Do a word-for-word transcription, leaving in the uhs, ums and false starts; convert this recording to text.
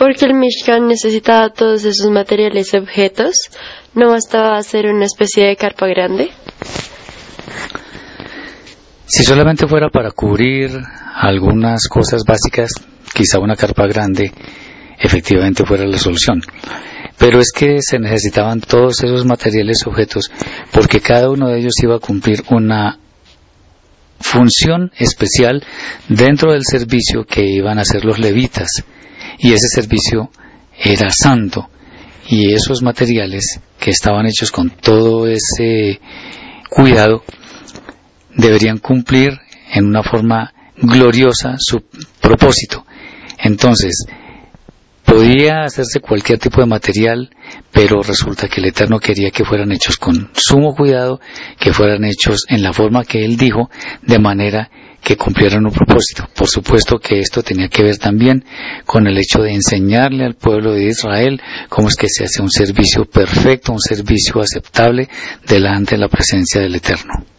Porque el Mishkan necesitaba todos esos materiales y objetos. ¿No bastaba hacer una especie de carpa grande? Si solamente fuera para cubrir algunas cosas básicas, quizá una carpa grande efectivamente fuera la solución. Pero es que se necesitaban todos esos materiales y objetos porque cada uno de ellos iba a cumplir una función especial dentro del servicio que iban a hacer los levitas. Y ese servicio era santo. Y esos materiales que estaban hechos con todo ese cuidado deberían cumplir en una forma gloriosa su propósito. Entonces, podía hacerse cualquier tipo de material, pero resulta que el Eterno quería que fueran hechos con sumo cuidado, que fueran hechos en la forma que Él dijo, de manera que cumplieran un propósito. Por supuesto que esto tenía que ver también con el hecho de enseñarle al pueblo de Israel cómo es que se hace un servicio perfecto, un servicio aceptable delante de la presencia del Eterno.